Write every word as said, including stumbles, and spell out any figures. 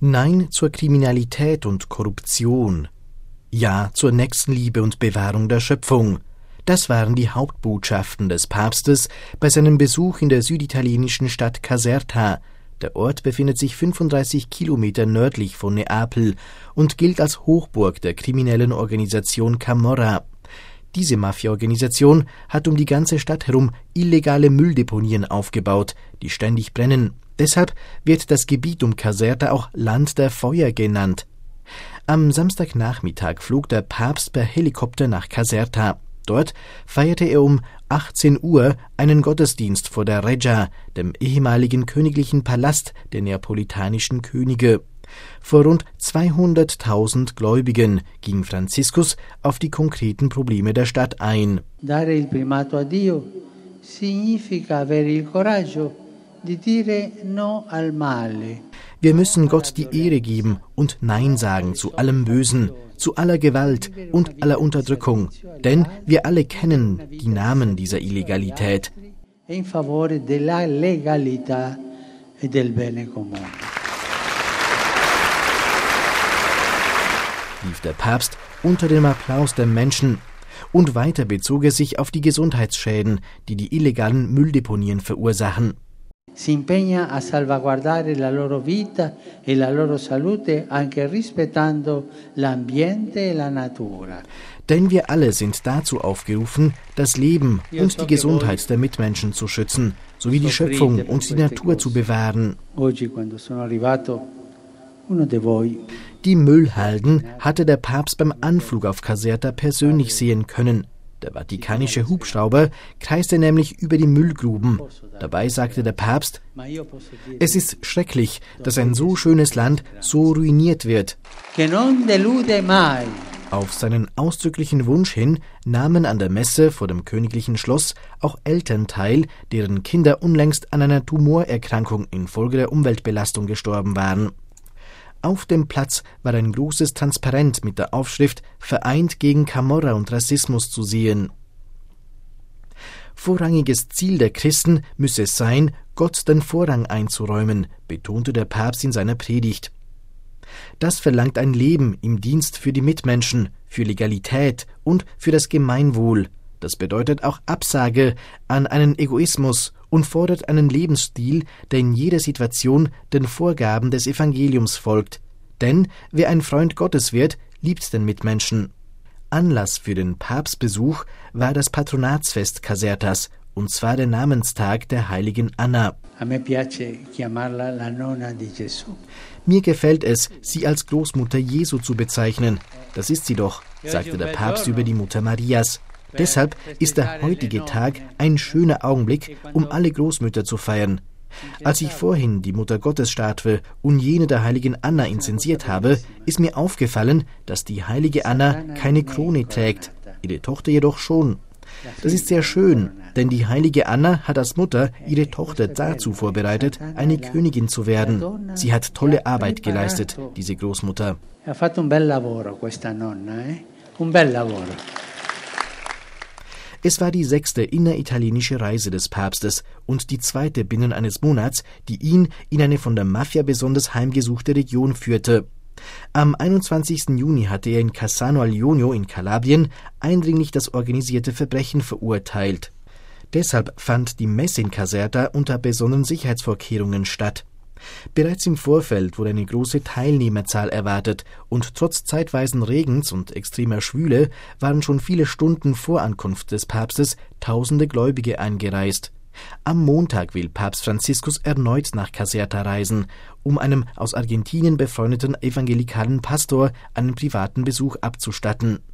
Nein zur Kriminalität und Korruption. Ja zur Nächstenliebe und Bewahrung der Schöpfung. Das waren die Hauptbotschaften des Papstes bei seinem Besuch in der süditalienischen Stadt Caserta. Der Ort befindet sich fünfunddreißig Kilometer nördlich von Neapel und gilt als Hochburg der kriminellen Organisation Camorra. Diese Mafia-Organisation hat um die ganze Stadt herum illegale Mülldeponien aufgebaut, die ständig brennen. Deshalb wird das Gebiet um Caserta auch Land der Feuer genannt. Am Samstagnachmittag flog der Papst per Helikopter nach Caserta. Dort feierte er um achtzehn Uhr einen Gottesdienst vor der Reggia, dem ehemaligen königlichen Palast der neapolitanischen Könige. Vor rund zweihunderttausend Gläubigen ging Franziskus auf die konkreten Probleme der Stadt ein. Dare il primato a Dio significa avere il coraggio di dire no al male. Wir müssen Gott die Ehre geben und Nein sagen zu allem Bösen, zu aller Gewalt und aller Unterdrückung, denn wir alle kennen die Namen dieser Illegalität. In favore della legalità e del bene comune. Rief der Papst unter dem Applaus der Menschen, und weiter bezog er sich auf die Gesundheitsschäden, die die illegalen Mülldeponien verursachen. Si impegna a salvaguardare la loro vita e la loro salute anche rispettando l'ambiente e la natura. Denn wir alle sind dazu aufgerufen, das Leben und die Gesundheit der Mitmenschen zu schützen, sowie die Schöpfung und die Natur zu bewahren. Die Müllhalden hatte der Papst beim Anflug auf Caserta persönlich sehen können. Der vatikanische Hubschrauber kreiste nämlich über die Müllgruben. Dabei sagte der Papst: Es ist schrecklich, dass ein so schönes Land so ruiniert wird. Auf seinen ausdrücklichen Wunsch hin nahmen an der Messe vor dem königlichen Schloss auch Eltern teil, deren Kinder unlängst an einer Tumorerkrankung infolge der Umweltbelastung gestorben waren. Auf dem Platz war ein großes Transparent mit der Aufschrift »Vereint gegen Camorra und Rassismus« zu sehen. Vorrangiges Ziel der Christen müsse es sein, Gott den Vorrang einzuräumen, betonte der Papst in seiner Predigt. Das verlangt ein Leben im Dienst für die Mitmenschen, für Legalität und für das Gemeinwohl. Das bedeutet auch Absage an einen Egoismus und fordert einen Lebensstil, der in jeder Situation den Vorgaben des Evangeliums folgt. Denn wer ein Freund Gottes wird, liebt den Mitmenschen. Anlass für den Papstbesuch war das Patronatsfest Casertas, und zwar der Namenstag der heiligen Anna. Mir gefällt es, sie als Großmutter Jesu zu bezeichnen. Das ist sie doch, sagte der Papst über die Mutter Marias. Deshalb ist der heutige Tag ein schöner Augenblick, um alle Großmütter zu feiern. Als ich vorhin die Muttergottesstatue und jene der heiligen Anna inzensiert habe, ist mir aufgefallen, dass die heilige Anna keine Krone trägt, ihre Tochter jedoch schon. Das ist sehr schön, denn die heilige Anna hat als Mutter ihre Tochter dazu vorbereitet, eine Königin zu werden. Sie hat tolle Arbeit geleistet, diese Großmutter. Ha fatto un bel lavoro questa nonna, eh? Un bel lavoro. Es war die sechste inneritalienische Reise des Papstes und die zweite binnen eines Monats, die ihn in eine von der Mafia besonders heimgesuchte Region führte. Am einundzwanzigsten Juni hatte er in Cassano al Ionio in Kalabrien eindringlich das organisierte Verbrechen verurteilt. Deshalb fand die Messe in Caserta unter besonderen Sicherheitsvorkehrungen statt. Bereits im Vorfeld wurde eine große Teilnehmerzahl erwartet und trotz zeitweisen Regens und extremer Schwüle waren schon viele Stunden vor Ankunft des Papstes tausende Gläubige eingereist. Am Montag will Papst Franziskus erneut nach Caserta reisen, um einem aus Argentinien befreundeten evangelikalen Pastor einen privaten Besuch abzustatten.